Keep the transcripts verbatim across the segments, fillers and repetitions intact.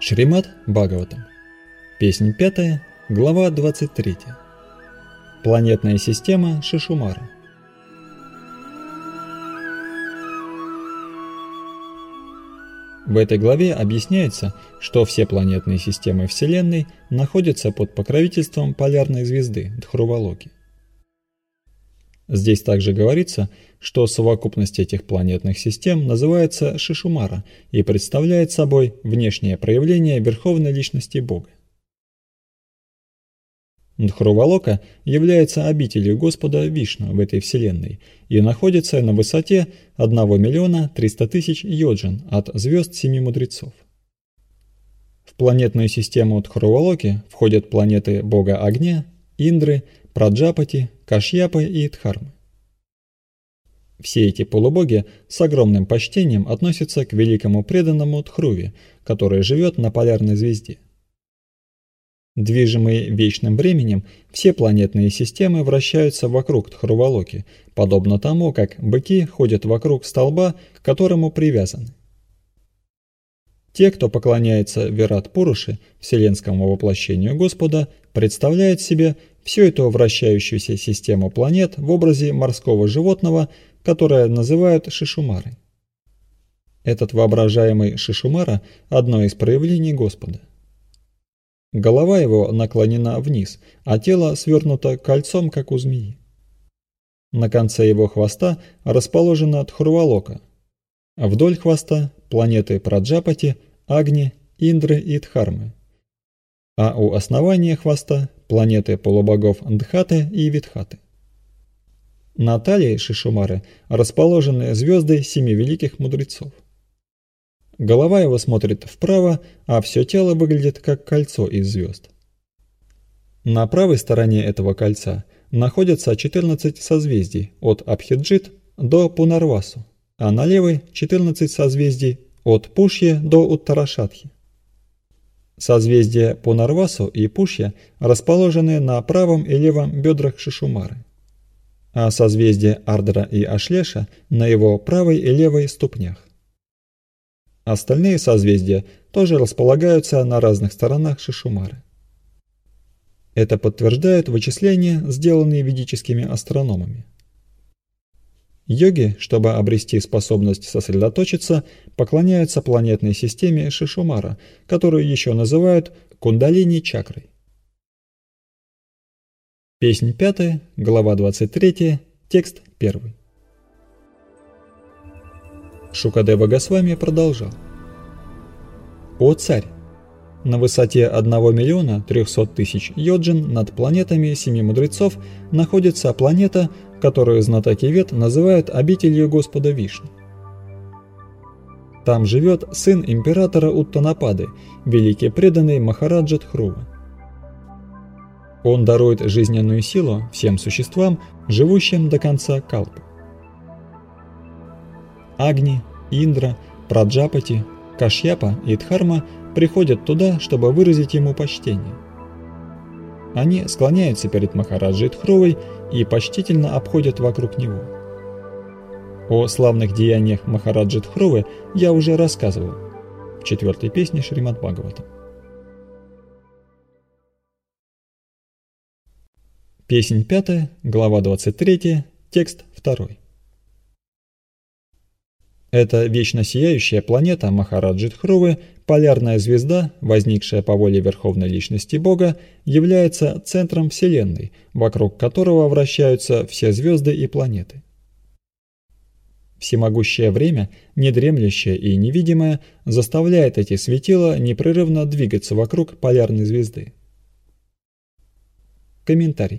Шримад Бхагаватам. Песнь пятая, глава двадцать третья. Планетная система Шишумара. В этой главе объясняется, что все планетные системы Вселенной находятся под покровительством полярной звезды Дхрувалоки. Здесь также говорится, что совокупность этих планетных систем называется Шишумара и представляет собой внешнее проявление Верховной Личности Бога. Дхрувалока является обителью Господа Вишну в этой Вселенной и находится на высоте одного миллиона триста тысяч йоджин от звезд Семи Мудрецов. В планетную систему Дхрувалоки входят планеты Бога Огня, Индры, Праджапати, Кашьяпы и Дхармы. Все эти полубоги с огромным почтением относятся к великому преданному Дхруве, который живет на полярной звезде. Движимые вечным временем, все планетные системы вращаются вокруг Дхрувалоки, подобно тому, как быки ходят вокруг столба, к которому привязаны. Те, кто поклоняется Вират-Пуруши, вселенскому воплощению Господа, представляют себе всю эту вращающуюся систему планет в образе морского животного, которое называют Шишумарой. Этот воображаемый Шишумара – одно из проявлений Господа. Голова его наклонена вниз, а тело свернуто кольцом, как у змеи. На конце его хвоста расположена Дхрувалока. Вдоль хвоста – планеты Праджапати, Агни, Индры и Дхармы. А у основания хвоста – планеты полубогов Дхаты и Видхаты. На талии Шишумары расположены звезды Семи Великих Мудрецов. Голова его смотрит вправо, а все тело выглядит как кольцо из звезд. На правой стороне этого кольца находятся четырнадцать созвездий от Абхиджит до Пунарвасу, а на левой четырнадцать созвездий от Пушья до Уттарашатхи. Созвездия Пунарвасу и Пушья расположены на правом и левом бедрах Шишумары, а созвездия Ардра и Ашлеша на его правой и левой ступнях. Остальные созвездия тоже располагаются на разных сторонах Шишумары. Это подтверждают вычисления, сделанные ведическими астрономами. Йоги, чтобы обрести способность сосредоточиться, поклоняются планетной системе Шишумара, которую еще называют Кундалини-чакрой. Песнь пятая, глава двадцать третья, текст первый. Шукадева Госвами продолжал. «О царь! На высоте одного миллиона трехсот тысяч йоджин над планетами Семи Мудрецов находится планета, которую знатоки Вед называют обителью Господа Вишну. Там живет сын императора Уттанапады, великий преданный Махараджа Дхрува. Он дарует жизненную силу всем существам, живущим до конца калпы. Агни, Индра, Праджапати, Кашьяпа и Дхарма приходят туда, чтобы выразить ему почтение. Они склоняются перед Махараджей Дхрувой и почтительно обходят вокруг него. О славных деяниях Махараджи Дхрувы я уже рассказывал в четвертой песне Шримад Бхагаватам. Песнь пятая, глава двадцать третья, текст второй. Эта вечно сияющая планета Махараджи Дхрувы, полярная звезда, возникшая по воле Верховной Личности Бога, является центром Вселенной, вокруг которого вращаются все звезды и планеты. Всемогущее время, недремлющее и невидимое, заставляет эти светила непрерывно двигаться вокруг полярной звезды. Комментарий.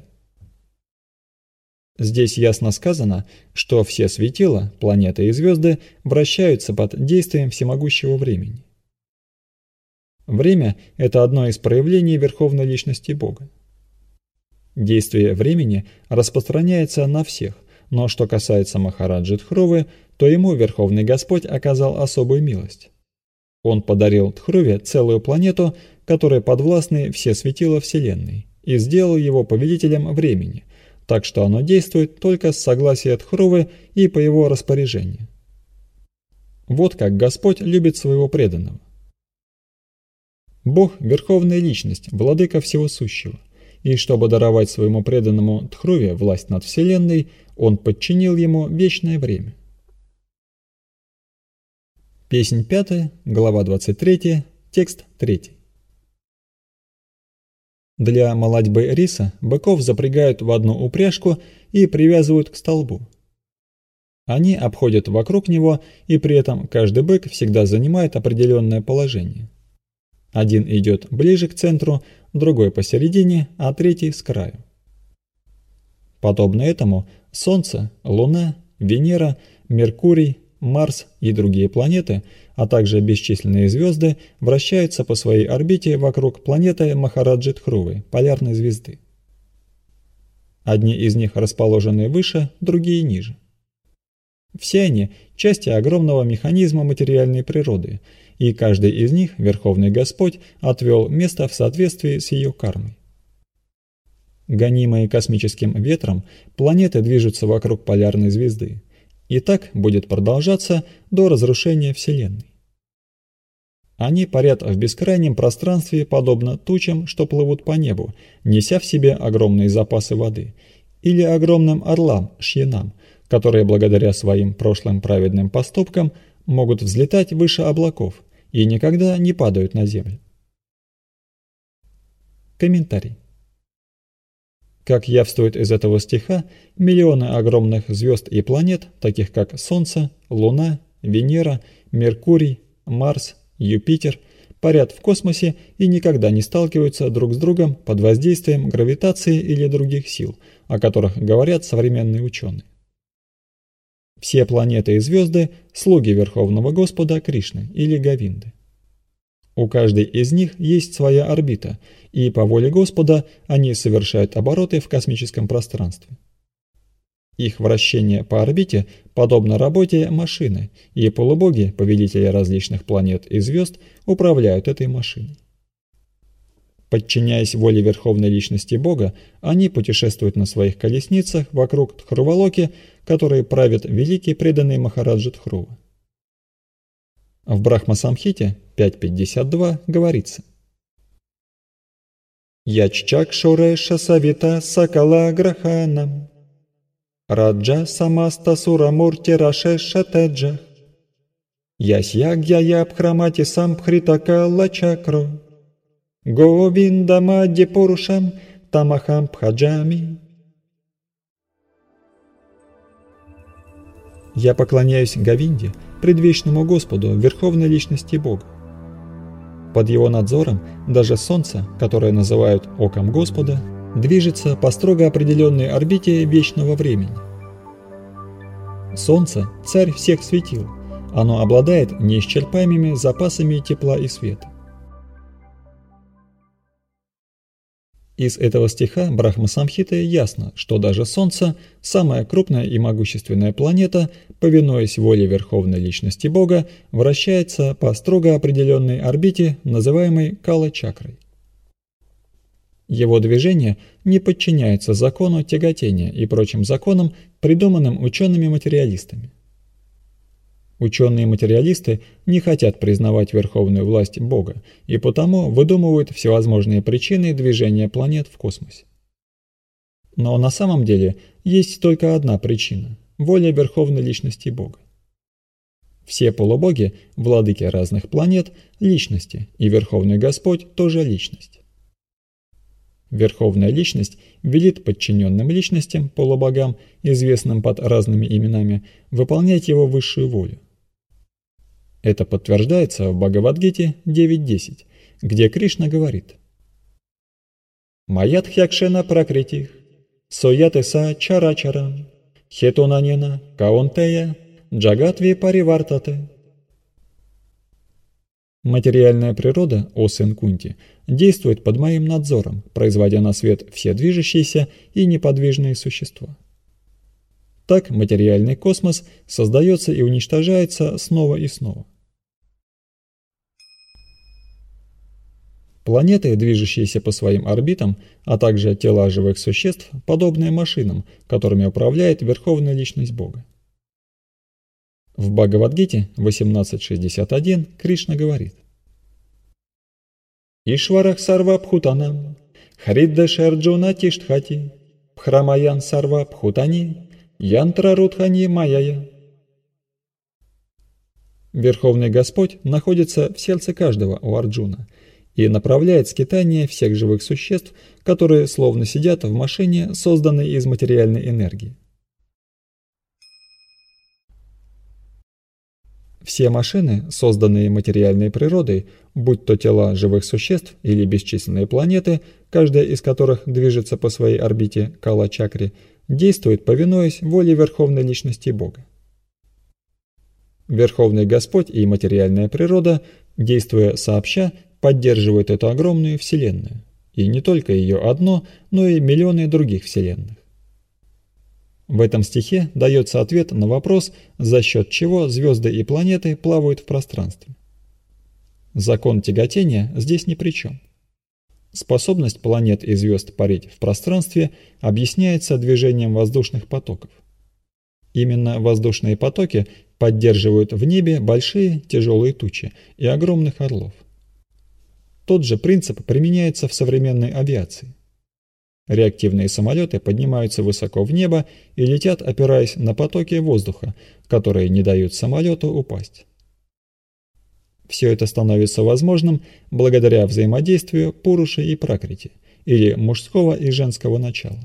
Здесь ясно сказано, что все светила, планеты и звезды вращаются под действием всемогущего времени. Время – это одно из проявлений Верховной Личности Бога. Действие времени распространяется на всех, но что касается Махараджи Дхрувы, то ему Верховный Господь оказал особую милость. Он подарил Дхруве целую планету, которой подвластны все светила Вселенной, и сделал его повелителем времени, так что оно действует только с согласия Дхрувы и по его распоряжению. Вот как Господь любит своего преданного. Бог – верховная личность, владыка всего сущего, и чтобы даровать своему преданному Тхруве власть над Вселенной, он подчинил ему вечное время. Песнь пятая, глава двадцать третья, текст третий. Для молодьбы риса быков запрягают в одну упряжку и привязывают к столбу. Они обходят вокруг него, и при этом каждый бык всегда занимает определенное положение. Один идет ближе к центру, другой посередине, а третий с краю. Подобно этому Солнце, Луна, Венера, Меркурий, Марс и другие планеты, а также бесчисленные звезды вращаются по своей орбите вокруг планеты Махараджи Тхрувы, полярной звезды. Одни из них расположены выше, другие ниже. Все они – части огромного механизма материальной природы, и каждый из них Верховный Господь отвел место в соответствии с ее кармой. Гонимые космическим ветром, планеты движутся вокруг полярной звезды, и так будет продолжаться до разрушения Вселенной. Они парят в бескрайнем пространстве подобно тучам, что плывут по небу, неся в себе огромные запасы воды, или огромным орлам, шьянам, которые благодаря своим прошлым праведным поступкам могут взлетать выше облаков и никогда не падают на землю. Комментарий. Как явствует из этого стиха, миллионы огромных звезд и планет, таких как Солнце, Луна, Венера, Меркурий, Марс, Юпитер, парят в космосе и никогда не сталкиваются друг с другом под воздействием гравитации или других сил, о которых говорят современные ученые. Все планеты и звезды – слуги Верховного Господа Кришны или Говинды. У каждой из них есть своя орбита, и по воле Господа они совершают обороты в космическом пространстве. Их вращение по орбите подобно работе машины, и полубоги, повелители различных планет и звезд, управляют этой машиной. Подчиняясь воле Верховной Личности Бога, они путешествуют на своих колесницах вокруг Тхрувалоки, которые правит великий преданный Махараджа Тхрува. В Брахма-самхите пять пятьдесят два говорится: «Яччак шуреша савита сакала граханам, раджа самаста сурамурти рашеша теджа, ясьягья ябхрамати самбхритака лачакро, говиндамадди пурушам тамахам пхаджами». Я поклоняюсь Говинде, предвечному Господу, Верховной Личности Бога. Под его надзором даже Солнце, которое называют Оком Господа, движется по строго определенной орбите вечного времени. Солнце – царь всех светил, оно обладает неисчерпаемыми запасами тепла и света. Из этого стиха Брахма-самхиты ясно, что даже Солнце, самая крупная и могущественная планета, повинуясь воле Верховной Личности Бога, вращается по строго определенной орбите, называемой Кала-чакрой. Его движение не подчиняется закону тяготения и прочим законам, придуманным учеными-материалистами. Ученые-материалисты не хотят признавать верховную власть Бога и потому выдумывают всевозможные причины движения планет в космосе. Но на самом деле есть только одна причина – воля Верховной Личности Бога. Все полубоги, владыки разных планет – личности, и Верховный Господь тоже личность. Верховная Личность велит подчиненным личностям, полубогам, известным под разными именами, выполнять его высшую волю. Это подтверждается в Бхагавад-гите девять десять, где Кришна говорит: «Маядхьякшена пракритих, соятеса чарачарам, хетунанена каонтея, джагатви паривартате». Материальная природа, о сын Кунти, действует под моим надзором, производя на свет все движущиеся и неподвижные существа. Так материальный космос создается и уничтожается снова и снова. Планеты, движущиеся по своим орбитам, а также тела живых существ, подобные машинам, которыми управляет Верховная Личность Бога. В Бхагавад-гите восемнадцать шестьдесят один Кришна говорит: Ишварах сарва пхутанам, Хариддеш Арджуна Тиштхати, Пхрамаян сарва пхутани, Янтра Рудхани Майая. Верховный Господь находится в сердце каждого у Арджуна и направляет скитание всех живых существ, которые словно сидят в машине, созданной из материальной энергии. Все машины, созданные материальной природой, будь то тела живых существ или бесчисленные планеты, каждая из которых движется по своей орбите Кала-чакре, действуют, повинуясь воле Верховной Личности Бога. Верховный Господь и материальная природа, действуя сообща, поддерживают эту огромную Вселенную, и не только ее одно, но и миллионы других Вселенных. В этом стихе дается ответ на вопрос, за счет чего звезды и планеты плавают в пространстве. Закон тяготения здесь ни при чем. Способность планет и звезд парить в пространстве объясняется движением воздушных потоков. Именно воздушные потоки поддерживают в небе большие тяжелые тучи и огромных орлов. Тот же принцип применяется в современной авиации. Реактивные самолеты поднимаются высоко в небо и летят, опираясь на потоки воздуха, которые не дают самолету упасть. Все это становится возможным благодаря взаимодействию Пуруши и Пракрити, или мужского и женского начала.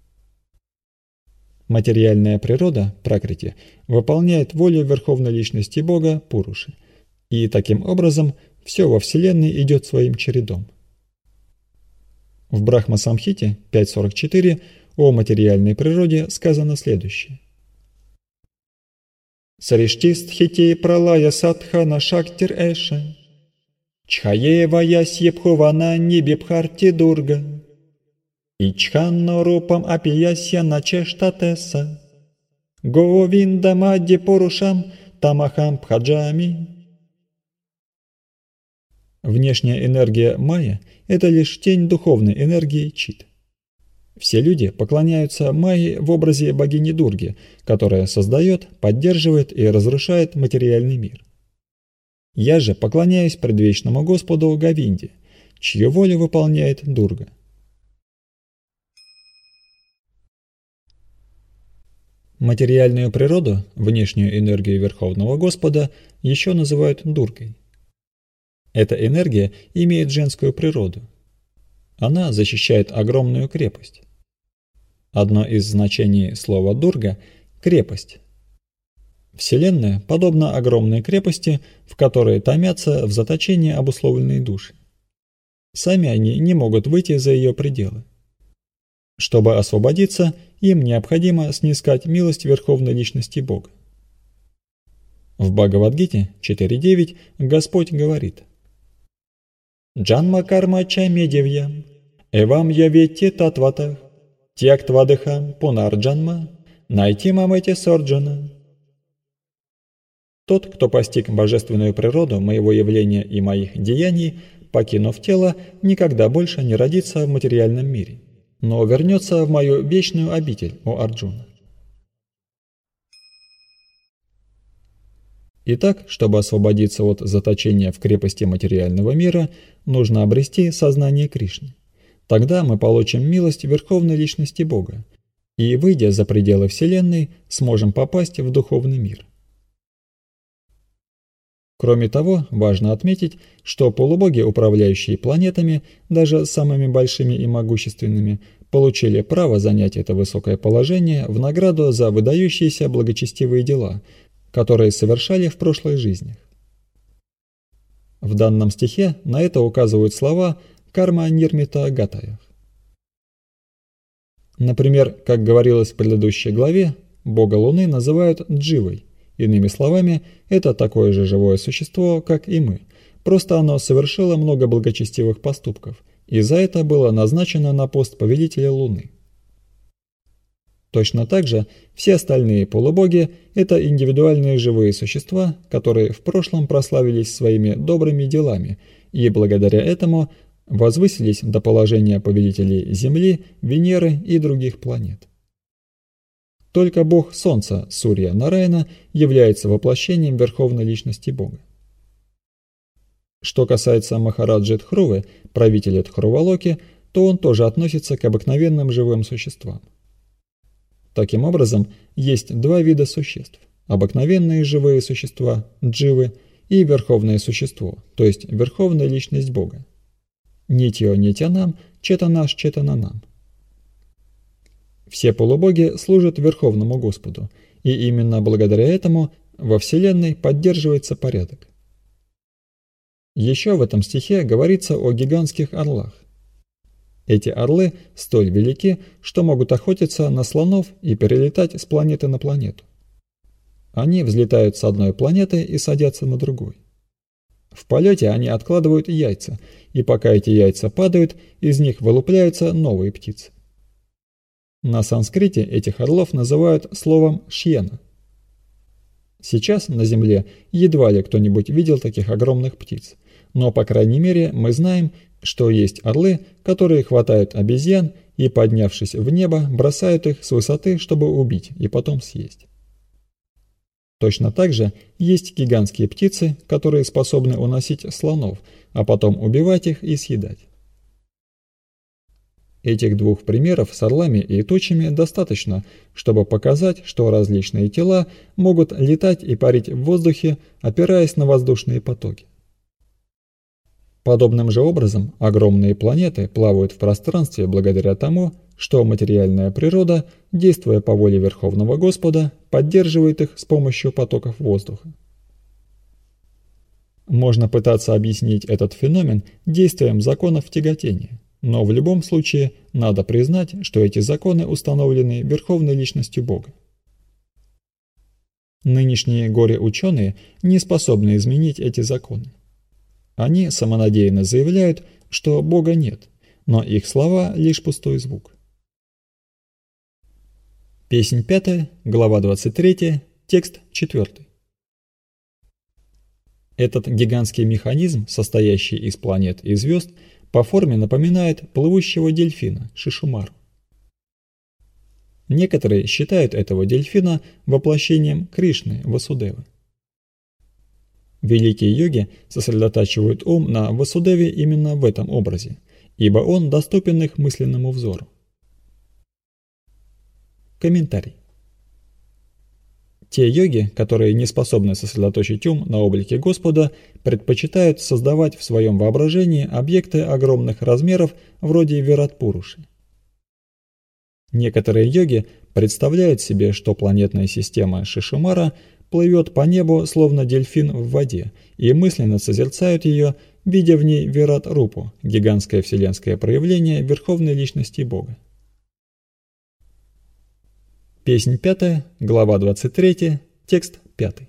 Материальная природа, Пракрити, выполняет волю Верховной Личности Бога, Пуруши, и таким образом все во Вселенной идет своим чередом. В Брахма-самхите пять сорок четыре о материальной природе сказано следующее. Сариштистхити пралая садхана шактир эша, чхаева ясьепхувана нибибхарти дурга, ичханно рупам апиясья начештатеса, говиндамадди порушам тамахам пхаджами. Внешняя энергия майя – это лишь тень духовной энергии чит. Все люди поклоняются майе в образе богини Дурги, которая создает, поддерживает и разрушает материальный мир. Я же поклоняюсь предвечному Господу Говинде, чью волю выполняет Дурга. Материальную природу, внешнюю энергию Верховного Господа, еще называют Дургой. Эта энергия имеет женскую природу. Она защищает огромную крепость. Одно из значений слова «дурга» – крепость. Вселенная подобна огромной крепости, в которой томятся в заточении обусловленные души. Сами они не могут выйти за ее пределы. Чтобы освободиться, им необходимо снискать милость Верховной Личности Бога. В Бхагавад-гите четыре девять Господь говорит: «Джанма карма чами девьям, эвам яветти татватах, тьяктвадыхам пунарджанма, найти мамэти сорджана». Тот, кто постиг божественную природу моего явления и моих деяний, покинув тело, никогда больше не родится в материальном мире, но вернется в мою вечную обитель, о Арджуна. Итак, чтобы освободиться от заточения в крепости материального мира, нужно обрести сознание Кришны. Тогда мы получим милость Верховной Личности Бога и, выйдя за пределы Вселенной, сможем попасть в духовный мир. Кроме того, важно отметить, что полубоги, управляющие планетами, даже самыми большими и могущественными, получили право занять это высокое положение в награду за выдающиеся благочестивые дела, которые совершали в прошлых жизнях. В данном стихе на это указывают слова «карма нирмита гатаях». Например, как говорилось в предыдущей главе, бога Луны называют Дживой. Иными словами, это такое же живое существо, как и мы, просто оно совершило много благочестивых поступков, и за это было назначено на пост повелителя Луны. Точно так же все остальные полубоги – это индивидуальные живые существа, которые в прошлом прославились своими добрыми делами и благодаря этому возвысились до положения повелителей Земли, Венеры и других планет. Только бог Солнца, Сурья Нараяна, является воплощением Верховной Личности Бога. Что касается Махараджи Дхрувы, правителя Дхрувалоки, то он тоже относится к обыкновенным живым существам. Таким образом, есть два вида существ – обыкновенные живые существа, дживы, и верховное существо, то есть верховная личность Бога. Нитьо нитянам, четанаш четананам. Все полубоги служат Верховному Господу, и именно благодаря этому во Вселенной поддерживается порядок. Еще в этом стихе говорится о гигантских орлах. Эти орлы столь велики, что могут охотиться на слонов и перелетать с планеты на планету. Они взлетают с одной планеты и садятся на другой. В полете они откладывают яйца, и пока эти яйца падают, из них вылупляются новые птицы. На санскрите этих орлов называют словом «шьена». Сейчас на Земле едва ли кто-нибудь видел таких огромных птиц, но, по крайней мере, мы знаем, что есть орлы, которые хватают обезьян и, поднявшись в небо, бросают их с высоты, чтобы убить и потом съесть. Точно так же есть гигантские птицы, которые способны уносить слонов, а потом убивать их и съедать. Этих двух примеров с орлами и тучами достаточно, чтобы показать, что различные тела могут летать и парить в воздухе, опираясь на воздушные потоки. Подобным же образом огромные планеты плавают в пространстве благодаря тому, что материальная природа, действуя по воле Верховного Господа, поддерживает их с помощью потоков воздуха. Можно пытаться объяснить этот феномен действием законов тяготения, но в любом случае надо признать, что эти законы установлены Верховной Личностью Бога. Нынешние горе-ученые не способны изменить эти законы. Они самонадеянно заявляют, что Бога нет, но их слова лишь пустой звук. Песнь пятая, глава двадцать третья, текст четвёртый. Этот гигантский механизм, состоящий из планет и звезд, по форме напоминает плывущего дельфина Шишумару. Некоторые считают этого дельфина воплощением Кришны Васудевы. Великие йоги сосредотачивают ум на Васудеве именно в этом образе, ибо он доступен их мысленному взору. Комментарий. Те йоги, которые не способны сосредоточить ум на облике Господа, предпочитают создавать в своем воображении объекты огромных размеров вроде Вират-Пуруши. Некоторые йоги представляют себе, что планетная система Шишумара плывет по небу, словно дельфин в воде, и мысленно созерцают ее, видя в ней Вират-Рупу, гигантское вселенское проявление Верховной Личности Бога. Песнь пятая, глава двадцать третья, текст пятый.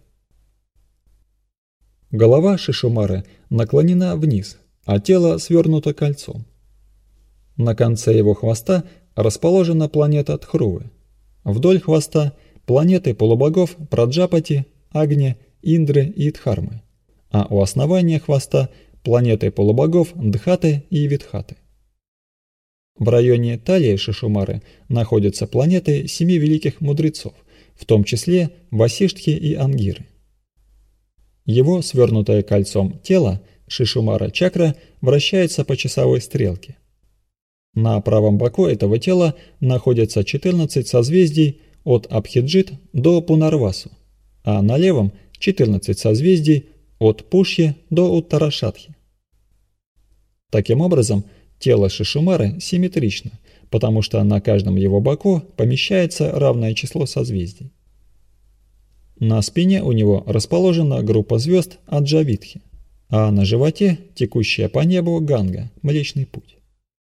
Голова Шишумары наклонена вниз, а тело свернуто кольцом. На конце его хвоста расположена планета Дхрувы. Вдоль хвоста планеты полубогов Праджапати, Агни, Индры и Дхармы, а у основания хвоста планеты полубогов Дхаты и Видхаты. В районе талии Шишумары находятся планеты семи великих мудрецов, в том числе Васиштхи и Ангиры. Его свернутое кольцом тело, Шишумара-чакра, вращается по часовой стрелке. На правом боку этого тела находятся четырнадцать созвездий от Абхиджит до Пунарвасу, а на левом – четырнадцать созвездий от Пушьи до Уттарашатхи. Таким образом, тело Шишумары симметрично, потому что на каждом его боку помещается равное число созвездий. На спине у него расположена группа звезд Аджавитхи, а на животе текущая по небу Ганга, Млечный Путь.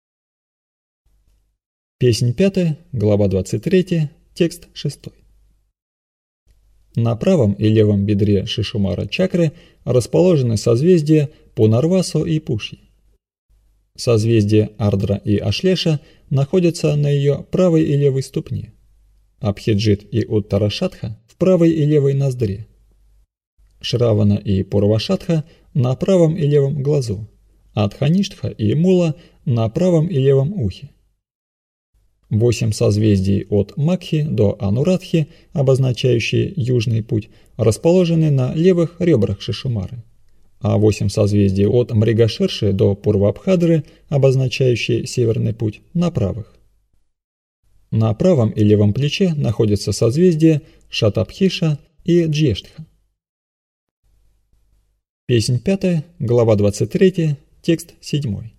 Песнь пятая, глава двадцать третья, текст шестой. На правом и левом бедре Шишумара-чакры расположены созвездия Пунарвасу и Пушьи. Созвездия Ардра и Ашлеша находятся на ее правой и левой ступне, Абхиджит и Уттарашатха в правой и левой ноздре, Шравана и Пурвашатха на правом и левом глазу, а Дхаништха и Мула на правом и левом ухе. Восемь созвездий от Макхи до Анурадхи, обозначающие южный путь, расположены на левых ребрах Шишумары, а восемь созвездий от Мригаширши до Пурвабхадры, обозначающие Северный путь, на правых. На правом и левом плече находятся созвездия Шатабхиша и Джештха. Песнь пятая, глава двадцать третья, текст седьмой.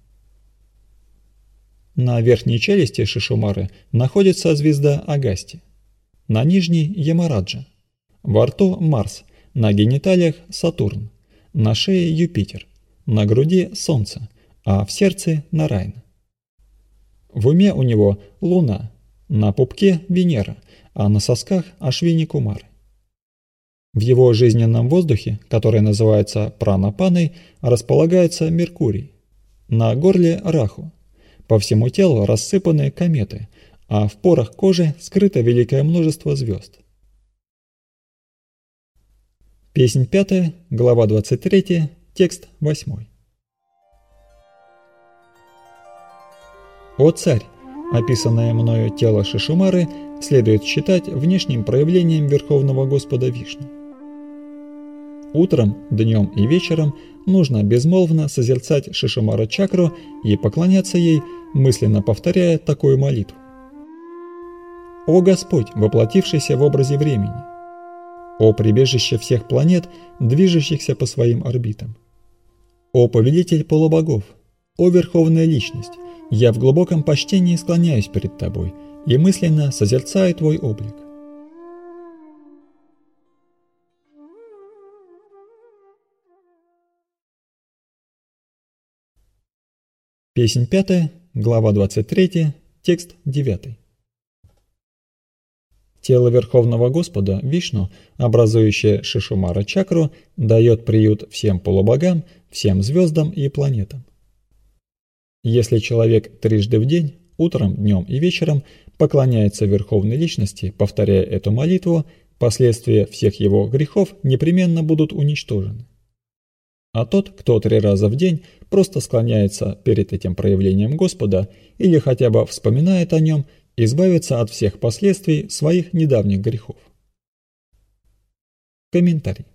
На верхней челюсти Шишумары находится звезда Агасти, на нижней – Ямараджа, во рту – Марс, на гениталиях – Сатурн, на шее – Юпитер, на груди – Солнце, а в сердце – Нарайна. В уме у него – Луна, на пупке – Венера, а на сосках – Ашвини Кумары. В его жизненном воздухе, который называется пранапаной, располагается Меркурий, на горле – Раху. По всему телу рассыпаны кометы, а в порах кожи скрыто великое множество звезд. Песнь пятая, глава двадцать третья, текст восьмой. «О царь! Описанное мною тело Шишумары следует считать внешним проявлением Верховного Господа Вишну. Утром, днем и вечером нужно безмолвно созерцать Шишумара-чакру и поклоняться ей, мысленно повторяя такую молитву. О Господь, воплотившийся в образе времени! О прибежище всех планет, движущихся по своим орбитам! О повелитель полубогов! О Верховная Личность! Я в глубоком почтении склоняюсь перед Тобой и мысленно созерцаю Твой облик. Песнь пятая, глава двадцать третья, текст девятый. Тело Верховного Господа, Вишну, образующее Шишумара-чакру, дает приют всем полубогам, всем звездам и планетам. Если человек трижды в день, утром, днем и вечером, поклоняется Верховной Личности, повторяя эту молитву, последствия всех его грехов непременно будут уничтожены. А тот, кто три раза в день просто склоняется перед этим проявлением Господа или хотя бы вспоминает о нем, избавится от всех последствий своих недавних грехов. Комментарий.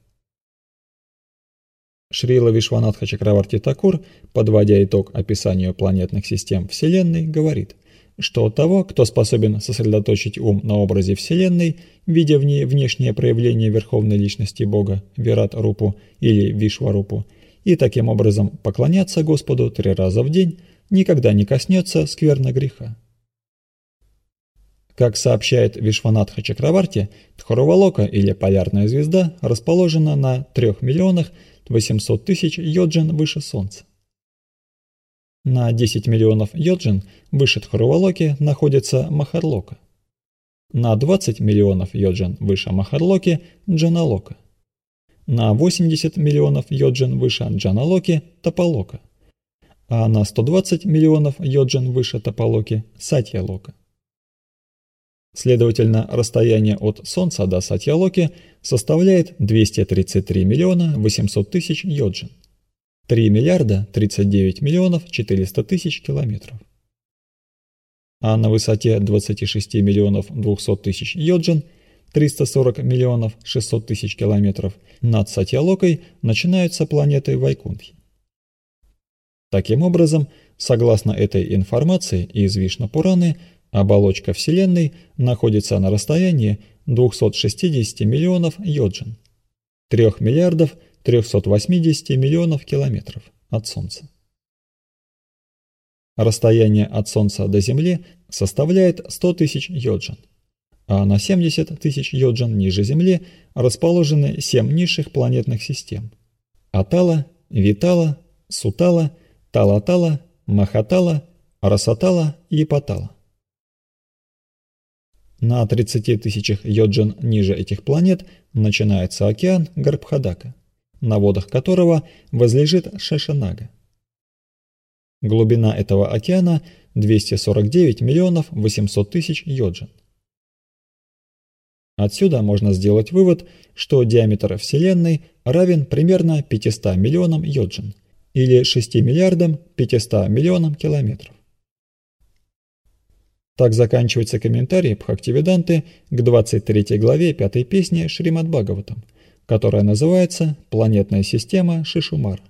Шрила Вишванатха Чакраварти Такур, подводя итог описанию планетных систем Вселенной, говорит, что того, кто способен сосредоточить ум на образе Вселенной, видя в ней внешнее проявление Верховной Личности Бога, Вират-рупу или Вишварупу, и таким образом поклоняться Господу три раза в день, никогда не коснется скверно греха. Как сообщает Вишванатха Чакраварти, Дхарувалока или полярная звезда расположена на трёх миллионах восемьсот тысяч йоджин выше Солнца. На десять миллионов йоджин выше Дхарувалоки находится Махарлока. На двадцать миллионов йоджин выше Махарлоки – Джаналока. На восемьдесят миллионов йоджин выше Джаналоки – Тапалока. А на сто двадцать миллионов йоджин выше Тапалоки – Сатьялока. Следовательно, расстояние от Солнца до Сатьялоки составляет двести тридцать три миллиона восемьсот тысяч йоджин, три миллиарда тридцать девять миллионов четыреста тысяч километров. А на высоте двадцать шесть миллионов двести тысяч йоджин, триста сорок миллионов шестьсот тысяч километров, над Сатьялокой начинаются планеты Вайкунтхи. Таким образом, согласно этой информации из Вишну-Пураны, оболочка Вселенной находится на расстоянии двухсот шестидесяти миллионов йоджин, трёх миллиардов трёхсот восьмидесяти миллионов километров от Солнца. Расстояние от Солнца до Земли составляет сто тысяч йоджин, а на семьдесят тысяч йоджин ниже Земли расположены семь низших планетных систем – Атала, Витала, Сутала, Талатала, Махатала, Расатала и Патала. На тридцати тысячах йоджин ниже этих планет начинается океан Гарбхадака, на водах которого возлежит Шешанага. Глубина этого океана двести сорок девять миллионов восемьсот тысяч йоджин. Отсюда можно сделать вывод, что диаметр Вселенной равен примерно пятистам миллионам йоджин, или шести миллиардам пятистам миллионам километров. Так заканчивается комментарий Бхактивиданты к двадцать третьей главе пятой песни Шримад Бхагаватам, которая называется планетная система Шишумар.